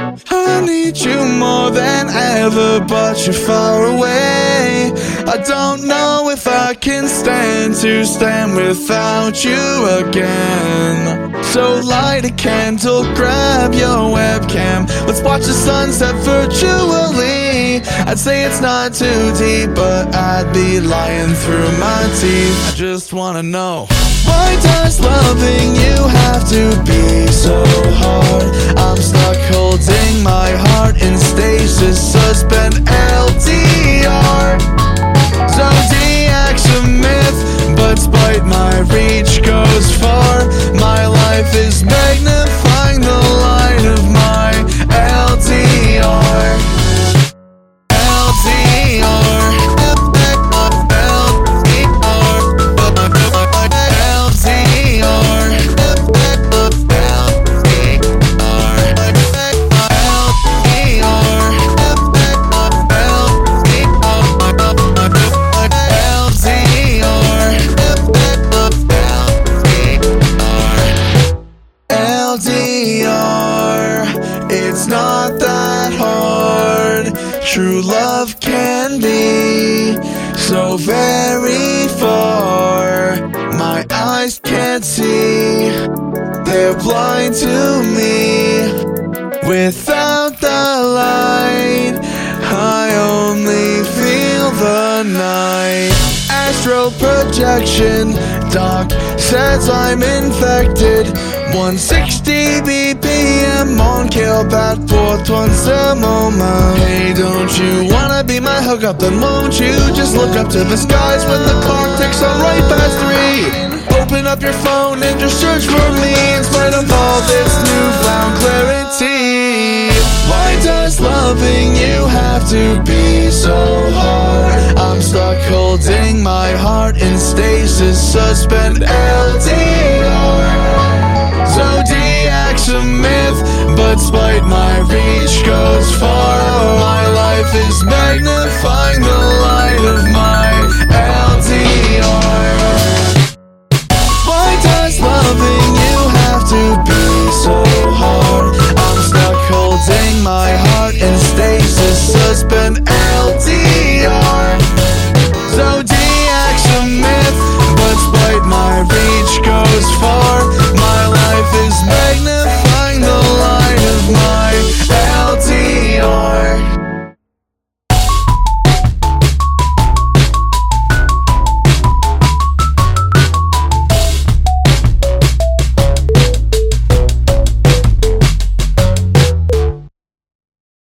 I need you more than ever, but you're far away. I don't know if I can stand to stand without you again. So light a candle, grab your webcam, let's watch the sunset virtually. I'd say it's not too deep, but I'd be lying through my teeth. I just wanna know, why does loving you have to be so hard? I'm stuck holding my heart in stasis, suspend LDR. Zodiac's a myth, but despite my reach goes far. My life is magnifying the light of my LDR. It's not that hard. True love can be so very far. My eyes can't see, they're blind to me. Without the light, I only feel the night. Astral projection, doc says I'm infected. 160 BPM on Killbat Port once a moment. Hey, don't you wanna be my hookup? Then won't you just look up to the skies when the clock ticks on right past 3? Open up your phone and just search for me in spite of all this newfound clarity. Why does loving you have to be so hard? I'm stuck holding my heart in stasis, suspend LDR. Zodiac's a myth, but despite my